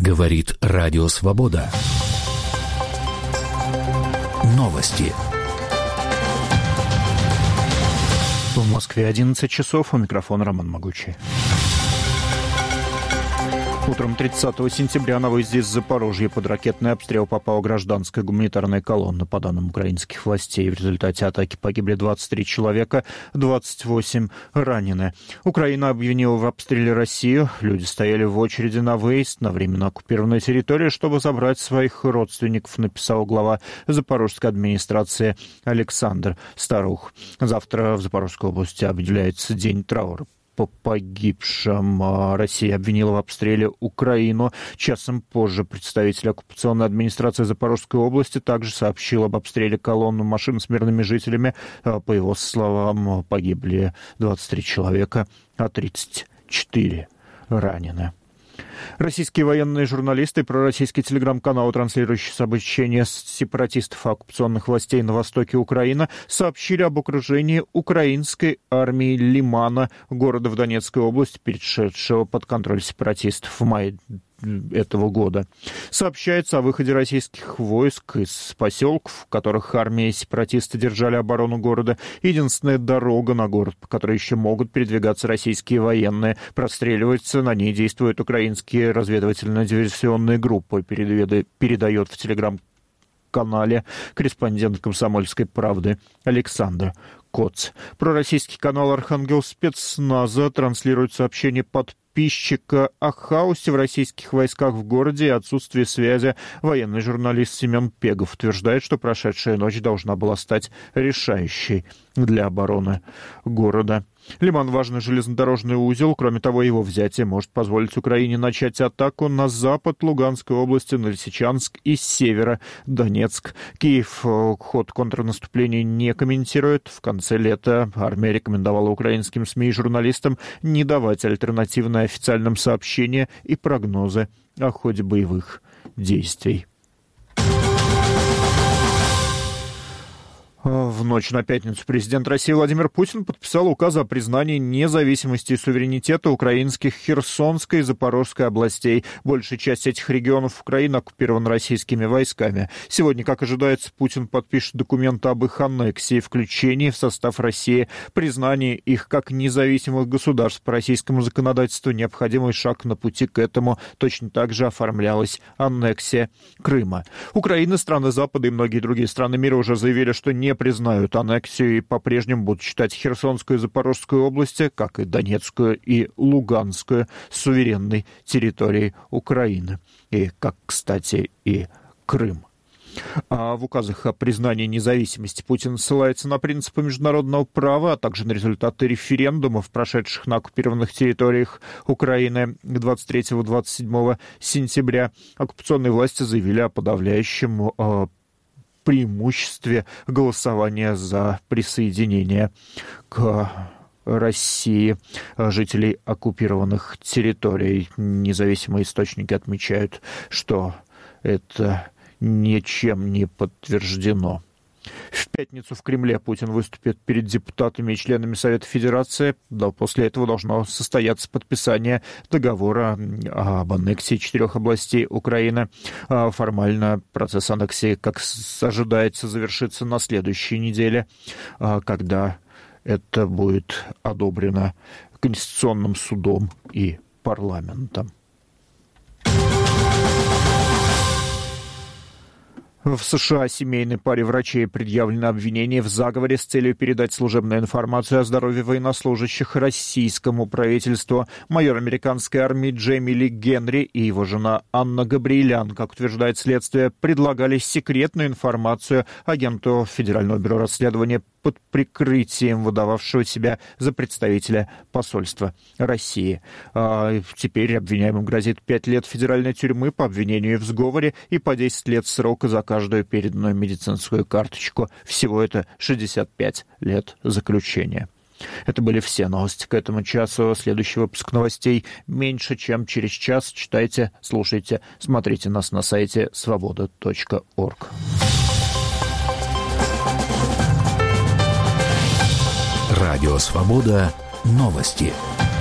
Говорит Радио Свобода. Новости. В Москве 11 часов. У микрофона Роман Могучий. Утром 30 сентября на выезде из Запорожья под ракетный обстрел попала гражданская гуманитарная колонна. По данным украинских властей, в результате атаки погибли 23 человека, 28 ранены. Украина обвинила в обстреле Россию. Люди стояли в очереди на выезд на временно оккупированной территории, чтобы забрать своих родственников, написал глава Запорожской администрации Александр Старух. Завтра в Запорожской области объявляется день траура по погибшим. Россия обвинила в обстреле Украину. Часом позже представитель оккупационной администрации Запорожской области также сообщил об обстреле колонны машин с мирными жителями. По его словам, погибли 23 человека, а 34 ранены. Российские военные журналисты и пророссийский телеграм-канал, транслирующий обучение сепаратистов оккупационных властей на востоке Украины, сообщили об окружении украинской армии Лимана, города в Донецкой области, перешедшего под контроль сепаратистов в мае этого года. Сообщается о выходе российских войск из поселков, в которых армия и сепаратисты держали оборону города. Единственная дорога на город, по которой еще могут передвигаться российские военные, простреливается. На ней действуют украинские разведывательно-диверсионные группы, передает в телеграм-канале корреспондент «Комсомольской правды» Александр Коц. Пророссийский канал «Архангел спецназа» транслирует сообщение подписчика о хаосе в российских войсках в городе и отсутствии связи. Военный журналист Семен Пегов утверждает, что прошедшая ночь должна была стать решающей для обороны города. Лиман – важный железнодорожный узел. Кроме того, его взятие может позволить Украине начать атаку на запад Луганской области, на Лисичанск и с севера Донецк. Киев ход контрнаступления не комментирует. В конце лета армия рекомендовала украинским СМИ и журналистам не давать альтернативные официальным сообщения и прогнозы о ходе боевых действий. В ночь на пятницу президент России Владимир Путин подписал указ о признании независимости и суверенитета украинских Херсонской и Запорожской областей. Большая часть этих регионов Украины оккупирована российскими войсками. Сегодня, как ожидается, Путин подпишет документы об их аннексии, включении в состав России, признании их как независимых государств. По российскому законодательству необходимый шаг на пути к этому. Точно так же оформлялась аннексия Крыма. Украина, страны Запада и многие другие страны мира уже заявили, что не признают аннексию и по-прежнему будут считать Херсонскую и Запорожскую области, как и Донецкую и Луганскую, суверенной территорией Украины. И, как, кстати, и Крым. А в указах о признании независимости Путин ссылается на принципы международного права, а также на результаты референдумов, прошедших на оккупированных территориях Украины 23-27 сентября. Оккупационные власти заявили о подавляющем преимуществе голосования за присоединение к России жителей оккупированных территорий. Независимые источники отмечают, что это ничем не подтверждено. В пятницу в Кремле Путин выступит перед депутатами и членами Совета Федерации. После этого должно состояться подписание договора об аннексии 4 областей Украины. Формально процесс аннексии, как ожидается, завершится на следующей неделе, когда это будет одобрено Конституционным судом и парламентом. В США семейной паре врачей предъявлено обвинение в заговоре с целью передать служебную информацию о здоровье военнослужащих российскому правительству. Майор американской армии Джейми Ли Генри и его жена Анна Габриэлян, как утверждает следствие, предлагали секретную информацию агенту Федерального бюро расследования под прикрытием выдававшего себя за представителя посольства России. Теперь обвиняемым грозит 5 лет федеральной тюрьмы по обвинению в сговоре и по 10 лет срока за каждую переданную медицинскую карточку. Всего это 65 лет заключения. Это были все новости к этому часу. Следующий выпуск новостей меньше, чем через час. Читайте, слушайте, смотрите нас на сайте svoboda.org. Радио «Свобода». Новости.